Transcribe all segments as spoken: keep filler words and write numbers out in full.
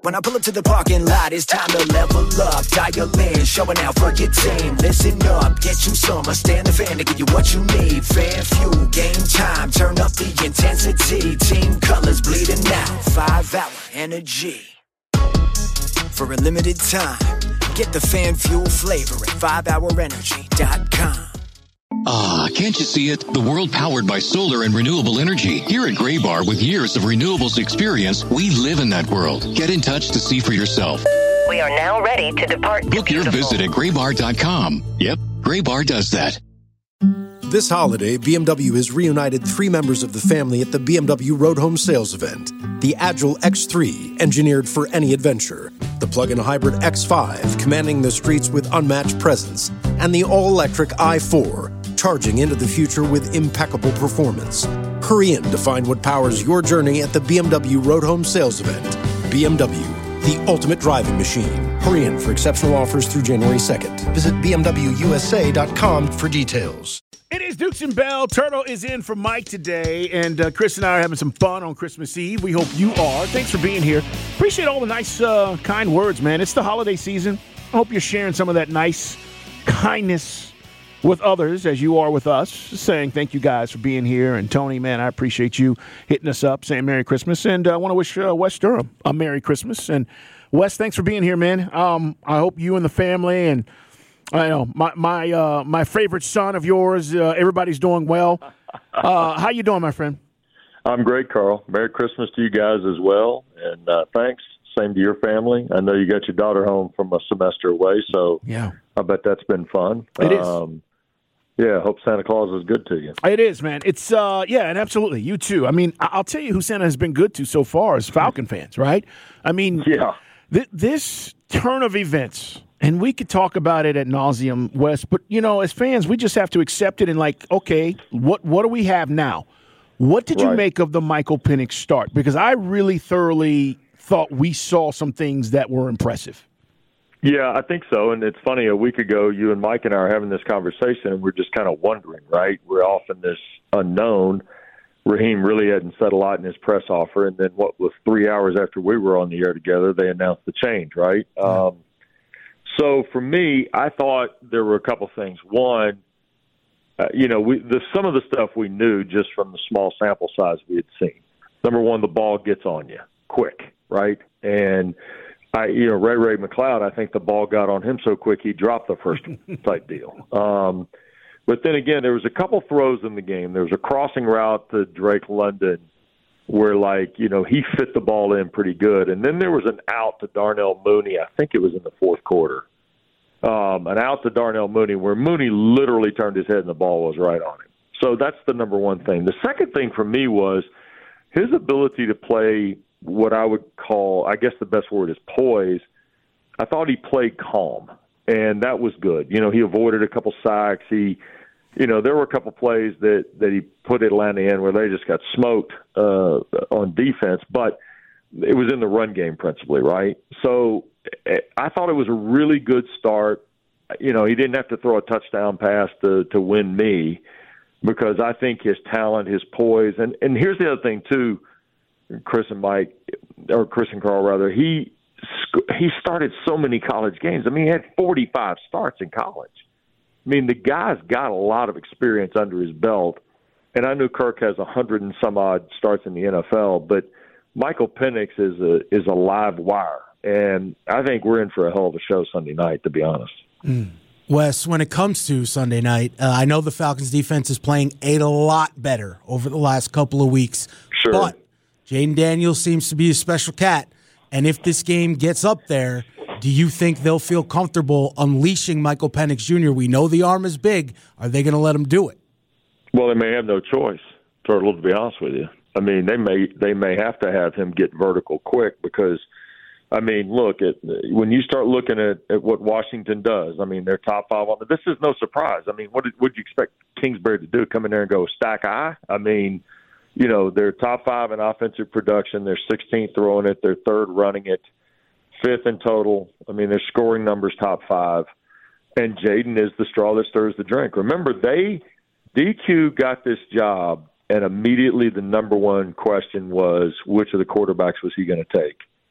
When I pull up to the parking lot, it's time to level up. Dial in, showing out for your team. Listen up, get you some. I stand the fan to give you what you need. Fan fuel, game time, turn up the intensity. Team colors bleeding out, five hour energy. For a limited time, get the fan fuel flavor at five hour energy dot com. Ah, can't you see it? The world powered by solar and renewable energy. Here at Graybar, with years of renewables experience, we live in that world. Get in touch to see for yourself. We are now ready to depart. Book your visit at graybar dot com. Yep, Graybar does that. This holiday, B M W has reunited three members of the family at the B M W Road Home Sales Event. The Agile X three, engineered for any adventure. The plug-in hybrid X five, commanding the streets with unmatched presence. And the all-electric i four, charging into the future with impeccable performance. Hurry in to find what powers your journey at the B M W Road Home Sales Event. B M W, the ultimate driving machine. Hurry in for exceptional offers through January second. Visit b m w u s a dot com for details. It is Dukes and Bell. Turtle is in for Mike today, and uh, Chris and I are having some fun on Christmas Eve. We hope you are. Thanks for being here. Appreciate all the nice, uh, kind words, man. It's the holiday season. I hope you're sharing some of that nice kindness with others as you are with us, saying thank you guys for being here. And Tony, man, I appreciate you hitting us up, saying Merry Christmas. And I uh, want to wish uh, Wes Durham a Merry Christmas. And Wes, thanks for being here, man. Um, I hope you and the family and I know my my uh, my favorite son of yours. Uh, everybody's doing well. Uh, how you doing, my friend? I'm great, Carl. Merry Christmas to you guys as well, and uh, thanks. Same to your family. I know you got your daughter home from a semester away, so yeah, I bet that's been fun. It is. Um, yeah, hope Santa Claus is good to you. It is, man. It's uh, yeah, and absolutely, you too. I mean, I'll tell you who Santa has been good to so far is Falcon fans, right? I mean, yeah, th- this turn of events. And we could talk about it ad nauseum, Wes, but, you know, as fans, we just have to accept it and, like, okay, what what do we have now? What did right. you make of the Michael Penix start? Because I really thoroughly thought we saw some things that were impressive. Yeah, I think so. And it's funny, a week ago, you and Mike and I are having this conversation, and we're just kind of wondering, right? We're off in this unknown. Raheem really hadn't said a lot in his press offer. And then what was three hours after we were on the air together, they announced the change, right? Yeah. Um So for me, I thought there were a couple things. One, uh, you know, we, the, some of the stuff we knew just from the small sample size we had seen. Number one, the ball gets on you quick, right? And, I, you know, Ray Ray McLeod, I think the ball got on him so quick he dropped the first type deal. Um, but then again, there was a couple throws in the game. There was a crossing route to Drake London where, like, you know, he fit the ball in pretty good. And then there was an out to Darnell Mooney. I think it was in the fourth quarter. Um, an out to Darnell Mooney where Mooney literally turned his head and the ball was right on him. So that's the number one thing. The second thing for me was his ability to play what I would call, I guess the best word is poise. I thought he played calm, and that was good. You know, he avoided a couple sacks. He You know, there were a couple plays that, that he put Atlanta in where they just got smoked uh, on defense, but it was in the run game principally, right? So I thought it was a really good start. You know, he didn't have to throw a touchdown pass to, to win me because I think his talent, his poise, and, and here's the other thing too, Chris and Mike, or Chris and Carl rather, he he started so many college games. I mean, he had forty-five starts in college. I mean, the guy's got a lot of experience under his belt, and I know Kirk has a hundred and some odd starts in the N F L, but Michael Penix is a is a live wire, and I think we're in for a hell of a show Sunday night, to be honest. Mm. Wes, when it comes to Sunday night, uh, I know the Falcons' defense is playing a lot better over the last couple of weeks, sure. but Jaden Daniels seems to be a special cat, and if this game gets up there, do you think they'll feel comfortable unleashing Michael Penix Junior? We know the arm is big. Are they going to let him do it? Well, they may have no choice, Turtle, to be honest with you. I mean, they may they may have to have him get vertical quick because, I mean, look, at when you start looking at, at what Washington does, I mean, they're top five on the, this is no surprise. I mean, what did would you expect Kingsbury to do? Come in there and go stack eye? I mean, you know, they're top five in offensive production. They're sixteenth throwing it. They're third running it. Fifth in total. I mean, their scoring numbers top five. And Jaden is the straw that stirs the drink. Remember, they D Q got this job, and immediately the number one question was, which of the quarterbacks was he going to take?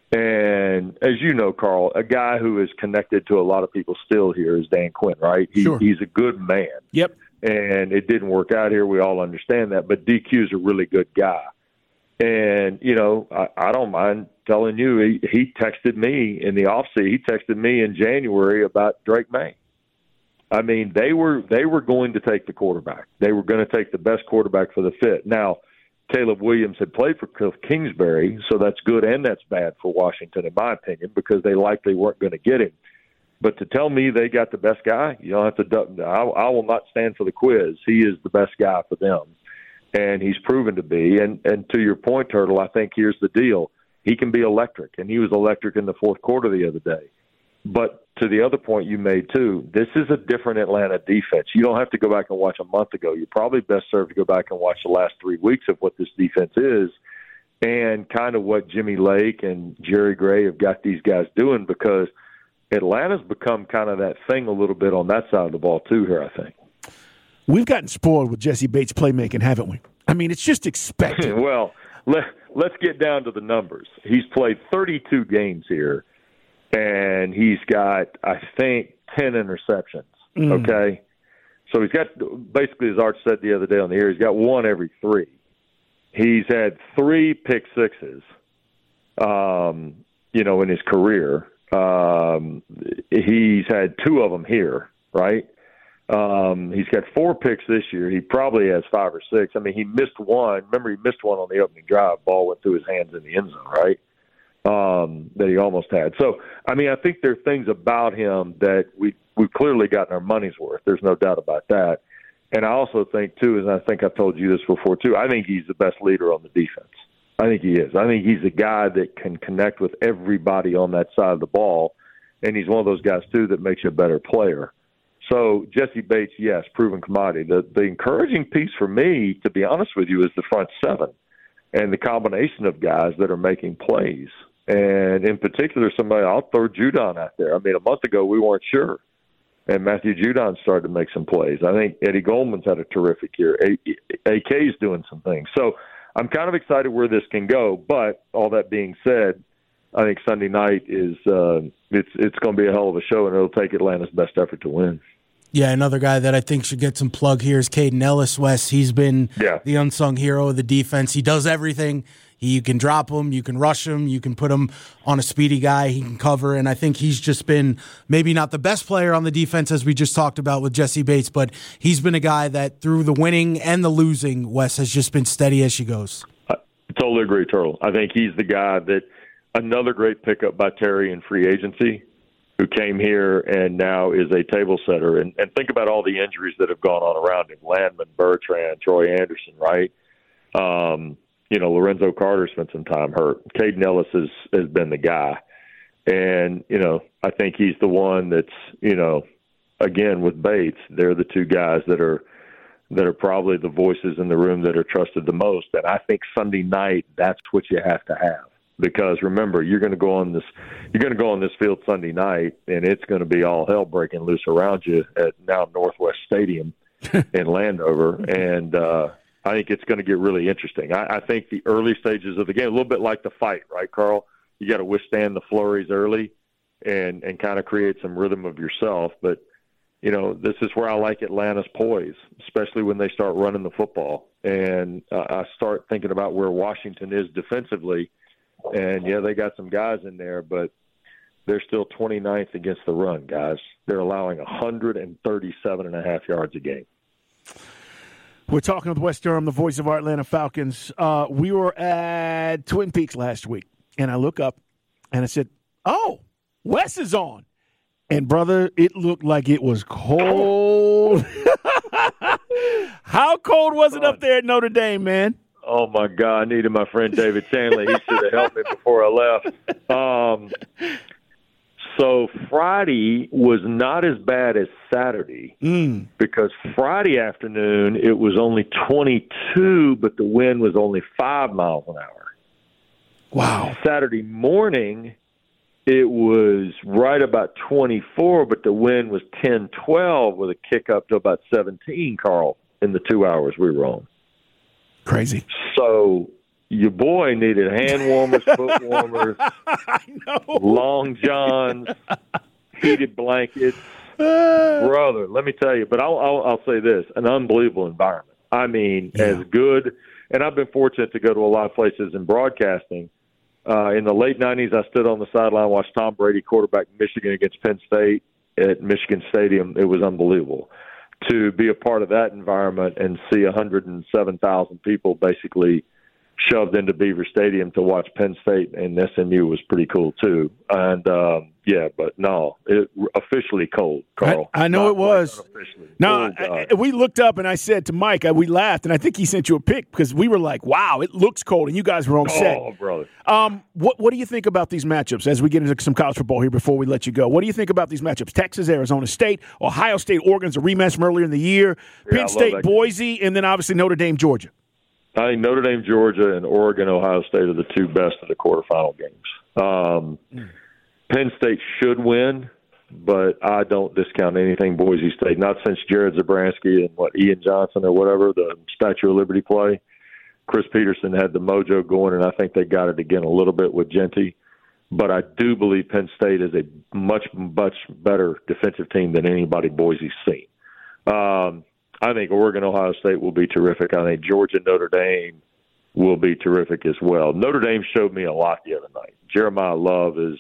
And as you know, Carl, a guy who is connected to a lot of people still here is Dan Quinn, right? He, sure. He's a good man. Yep. And it didn't work out here. We all understand that. But D Q's a really good guy. And, you know, I, I don't mind telling you, he, he texted me in the offseason. He texted me in January about Drake May. I mean, they were they were going to take the quarterback. They were going to take the best quarterback for the fit. Now, Caleb Williams had played for Cliff Kingsbury, so that's good and that's bad for Washington, in my opinion, because they likely weren't going to get him. But to tell me they got the best guy, you don't have to. I, I will not stand for the quiz. He is the best guy for them, and he's proven to be. And and to your point, Turtle, I think here's the deal: he can be electric, and he was electric in the fourth quarter the other day. But to the other point you made, too, this is a different Atlanta defense. You don't have to go back and watch a month ago. You're probably best served to go back and watch the last three weeks of what this defense is and kind of what Jimmy Lake and Jerry Gray have got these guys doing, because Atlanta's become kind of that thing a little bit on that side of the ball, too, here, I think. We've gotten spoiled with Jesse Bates' playmaking, haven't we? I mean, it's just expected. Well, let, let's get down to the numbers. He's played thirty-two games here. And he's got, I think, ten interceptions, mm. okay? So he's got, basically, as Art said the other day on the air, he's got one every three. He's had three pick sixes, um, you know, in his career. Um, he's had two of them here, right? Um, he's got four picks this year. He probably has five or six. I mean, he missed one. Remember, he missed one on the opening drive. Ball went through his hands in the end zone, right? Um, that he almost had. So, I mean, I think there are things about him that we, we've clearly gotten our money's worth. There's no doubt about that. And I also think, too, and I think I've told you this before, too, I think he's the best leader on the defense. I think he is. I think he's a guy that can connect with everybody on that side of the ball, and he's one of those guys, too, that makes you a better player. So, Jesse Bates, yes, proven commodity. The, the encouraging piece for me, to be honest with you, is the front seven and the combination of guys that are making plays. And in particular, somebody, I'll throw Judon out there. I mean, a month ago, we weren't sure. And Matthew Judon started to make some plays. I think Eddie Goldman's had a terrific year. A K's doing some things. So I'm kind of excited where this can go. But all that being said, I think Sunday night is uh, it's it's going to be a hell of a show, and it'll take Atlanta's best effort to win. Yeah, another guy that I think should get some plug here is Caden Ellis, Wes. He's been yeah. the unsung hero of the defense. He does everything. You can drop him, you can rush him, you can put him on a speedy guy, he can cover, and I think he's just been maybe not the best player on the defense as we just talked about with Jesse Bates, but he's been a guy that through the winning and the losing, Wes, has just been steady as she goes. I totally agree, Turtle. I think he's the guy that another great pickup by Terry in free agency, who came here and now is a table setter. And, and think about all the injuries that have gone on around him. Landman, Bertrand, Troy Anderson, right? Um, you know, Lorenzo Carter spent some time hurt. Caden Ellis has, has been the guy. And, you know, I think he's the one that's, you know, again, with Bates, they're the two guys that are that are probably the voices in the room that are trusted the most. And I think Sunday night, that's what you have to have. Because remember, you're going to go on this, you're going to go on this field Sunday night, and it's going to be all hell breaking loose around you at now Northwest Stadium in Landover, and uh, I think it's going to get really interesting. I, I think the early stages of the game, a little bit like the fight, right, Carl? You got to withstand the flurries early, and and kind of create some rhythm of yourself. But you know, this is where I like Atlanta's poise, especially when they start running the football, and uh, I start thinking about where Washington is defensively. And, yeah, they got some guys in there, but they're still twenty-ninth against the run, guys. They're allowing one hundred thirty-seven and a half yards a game. We're talking with Wes Durham, the voice of our Atlanta Falcons. Uh, we were at Twin Peaks last week, and I look up, and I said, oh, Wes is on. And, brother, it looked like it was cold. How cold was it up there at Notre Dame, man? Oh, my God, I needed my friend David Chandler. He should have helped me before I left. Um, so Friday was not as bad as Saturday mm. because Friday afternoon it was only twenty-two, but the wind was only five miles an hour. Wow. Saturday morning it was right about twenty-four, but the wind was ten, twelve with a kick up to about seventeen, Carl, in the two hours we were on. Crazy. So, your boy needed hand warmers, foot warmers, long johns, heated blankets. Uh, Brother, let me tell you, but I'll, I'll, I'll say this, an unbelievable environment. I mean, yeah. as good, and I've been fortunate to go to a lot of places in broadcasting. Uh, in the late nineties, I stood on the sideline, watched Tom Brady quarterback Michigan against Penn State at Michigan Stadium. It was unbelievable. To be a part of that environment and see one hundred seven thousand people basically shoved into Beaver Stadium to watch Penn State and S M U was pretty cool too. And um, yeah, but no, it officially cold, Carl. I, I know Not it was. No, oh, I, I, we looked up and I said to Mike, I, we laughed, and I think he sent you a pic because we were like, "Wow, it looks cold," and you guys were on set. Oh, brother. Um, what what do you think about these matchups as we get into some college football here before we let you go? What do you think about these matchups? Texas, Arizona State, Ohio State, Oregon's a rematch from earlier in the year. Yeah, Penn State, Boise, and then obviously Notre Dame, Georgia. I think Notre Dame, Georgia, and Oregon, Ohio State are the two best of the quarterfinal games. Um, mm. Penn State should win, but I don't discount anything Boise State. Not since Jared Zabransky and what Ian Johnson or whatever, the Statue of Liberty play. Chris Peterson had the mojo going, and I think they got it again a little bit with Genty. But I do believe Penn State is a much, much better defensive team than anybody Boise's seen. Um, I think Oregon, Ohio State will be terrific. I think Georgia, Notre Dame will be terrific as well. Notre Dame showed me a lot the other night. Jeremiah Love is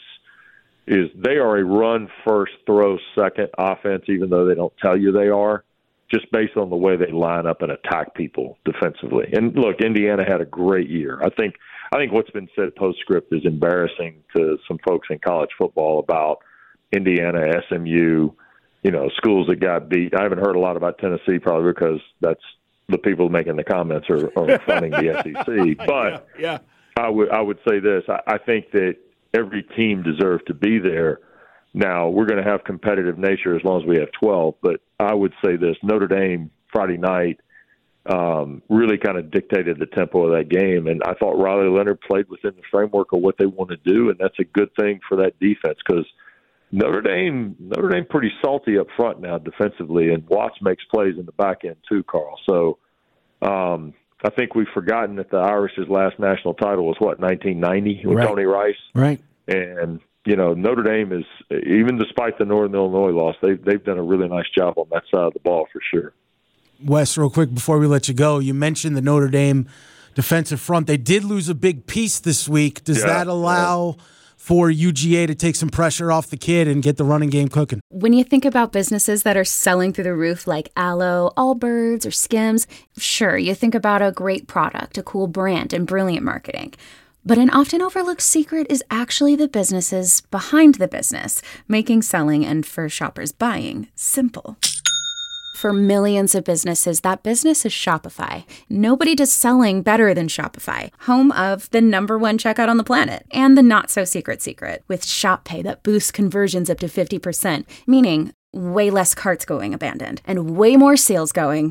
is they are a run first, throw second offense, even though they don't tell you they are, just based on the way they line up and attack people defensively. And look, Indiana had a great year. I think I think what's been said postscript is embarrassing to some folks in college football about Indiana, S M U, you know, schools that got beat. I haven't heard a lot about Tennessee, probably because that's the people making the comments are, are funding the S E C. But yeah, yeah. I would I would say this. I, I think that every team deserves to be there. Now, we're going to have competitive nature as long as we have twelve. But I would say this. Notre Dame, Friday night, um, really kind of dictated the tempo of that game. And I thought Riley Leonard played within the framework of what they want to do, and that's a good thing for that defense because Notre Dame, Notre Dame, pretty salty up front now defensively, and Watts makes plays in the back end too, Carl. So um, I think we've forgotten that the Irish's last national title was what nineteen ninety with right. Tony Rice, right? And you know Notre Dame is, even despite the Northern Illinois loss, they they've done a really nice job on that side of the ball for sure. Wes, real quick before we let you go, you mentioned the Notre Dame defensive front. They did lose a big piece this week. Does yeah, that allow? Yeah. for U G A to take some pressure off the kid and get the running game cooking? When you think about businesses that are selling through the roof like Aloe, Allbirds, or Skims, sure, you think about a great product, a cool brand, and brilliant marketing. But an often overlooked secret is actually the businesses behind the business, making selling and for shoppers buying simple. For millions of businesses, that business is Shopify. Nobody does selling better than Shopify, home of the number one checkout on the planet and the not-so-secret secret with Shop Pay that boosts conversions up to fifty percent, meaning way less carts going abandoned and way more sales going.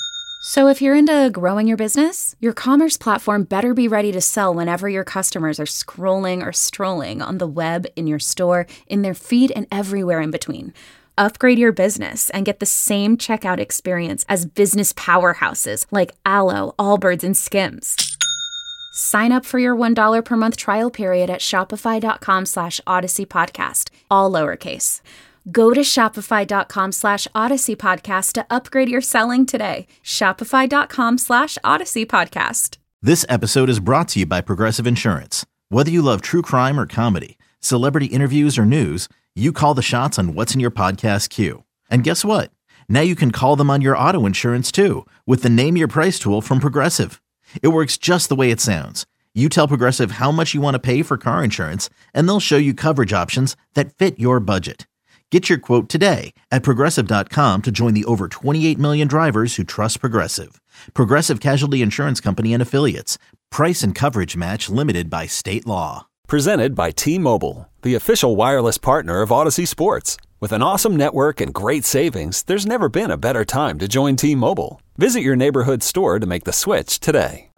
So if you're into growing your business, your commerce platform better be ready to sell whenever your customers are scrolling or strolling on the web, in your store, in their feed, and everywhere in between. Upgrade your business and get the same checkout experience as business powerhouses like Aloe, Allbirds, and Skims. Sign up for your one dollar per month trial period at shopify.com slash Odyssey Podcast, all lowercase. Go to shopify.com slash Odyssey Podcast to upgrade your selling today. Shopify.com slash Odyssey Podcast. This episode is brought to you by Progressive Insurance. Whether you love true crime or comedy, celebrity interviews or news, you call the shots on what's in your podcast queue. And guess what? Now you can call them on your auto insurance too with the Name Your Price tool from Progressive. It works just the way it sounds. You tell Progressive how much you want to pay for car insurance, and they'll show you coverage options that fit your budget. Get your quote today at Progressive dot com to join the over twenty-eight million drivers who trust Progressive. Progressive Casualty Insurance Company and Affiliates. Price and coverage match limited by state law. Presented by T-Mobile, the official wireless partner of Odyssey Sports. With an awesome network and great savings, there's never been a better time to join T-Mobile. Visit your neighborhood store to make the switch today.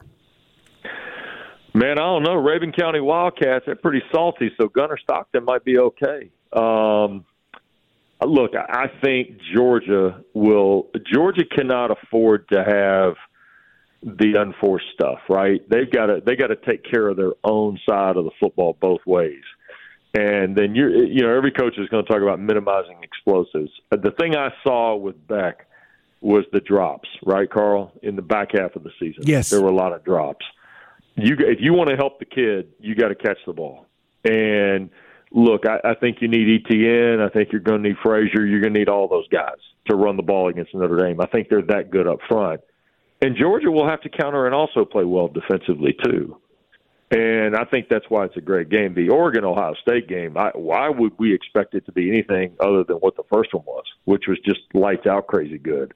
Man, I don't know. Raven County Wildcats, they're pretty salty, so Gunnar Stockton might be okay. Um, look, I think Georgia will – Georgia cannot afford to have the unforced stuff, right? They've got to they got to take care of their own side of the football both ways. And then you're, you know, every coach is going to talk about minimizing explosives. The thing I saw with Beck was the drops, right, Carl? In the back half of the season, yes, there were a lot of drops. You, if you want to help the kid, you got to catch the ball. And look, I, I think you need E T N. I think you're going to need Frazier. You're going to need all those guys to run the ball against Notre Dame. I think they're that good up front. And Georgia will have to counter and also play well defensively too. And I think that's why it's a great game. The Oregon-Ohio State game, I, why would we expect it to be anything other than what the first one was, which was just lights out crazy good.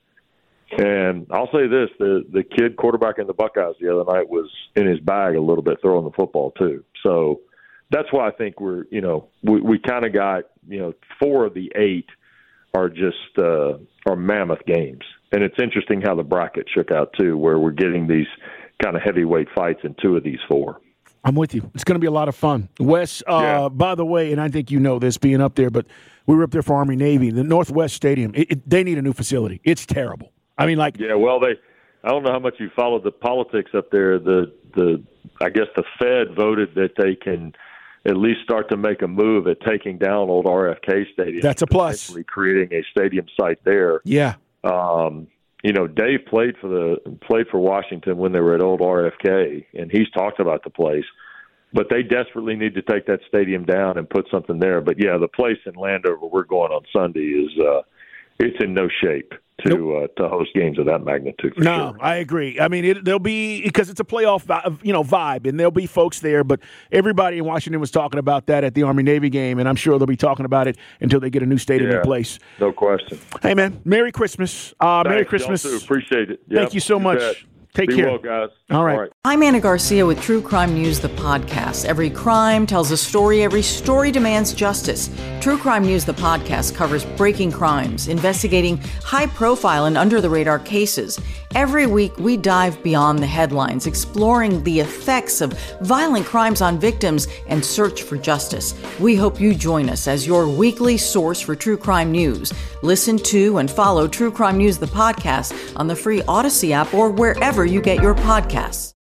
And I'll say this, the the kid quarterback in the Buckeyes the other night was in his bag a little bit throwing the football too. So that's why I think we're, you know, we, we kind of got, you know, four of the eight are just uh, are mammoth games. And it's interesting how the bracket shook out too, where we're getting these kind of heavyweight fights in two of these four. I'm with you. It's going to be a lot of fun. Wes, uh, yeah. by the way, and I think you know this being up there, but we were up there for Army-Navy. The Northwest Stadium, it, it, they need a new facility. It's terrible. I mean, like. Yeah, well, they. I don't know how much you followed the politics up there. The, the I guess the Fed voted that they can at least start to make a move at taking down old R F K Stadium. That's a plus. Creating a stadium site there. Yeah. Um, you know, Dave played for the played for Washington when they were at old R F K, and he's talked about the place. But they desperately need to take that stadium down and put something there. But yeah, the place in Landover we're going on Sunday is uh, it's in no shape to nope. uh, to host games of that magnitude. For no, sure. I agree. I mean, it, there'll be because it's a playoff, you know, vibe, and there'll be folks there. But everybody in Washington was talking about that at the Army-Navy game, and I'm sure they'll be talking about it until they get a new stadium yeah, in place. No question. Hey, man, Merry Christmas. Uh, Thanks, Merry Christmas. Y'all too. Appreciate it. Yep, Thank you so much. Bet. Take Be care. well, guys. All right. All right. I'm Anna Garcia with True Crime News, the podcast. Every crime tells a story. Every story demands justice. True Crime News, the podcast, covers breaking crimes, investigating high-profile and under-the-radar cases. Every week, we dive beyond the headlines, exploring the effects of violent crimes on victims and search for justice. We hope you join us as your weekly source for true crime news. Listen to and follow True Crime News, the podcast, on the free Odyssey app or wherever you get your podcasts.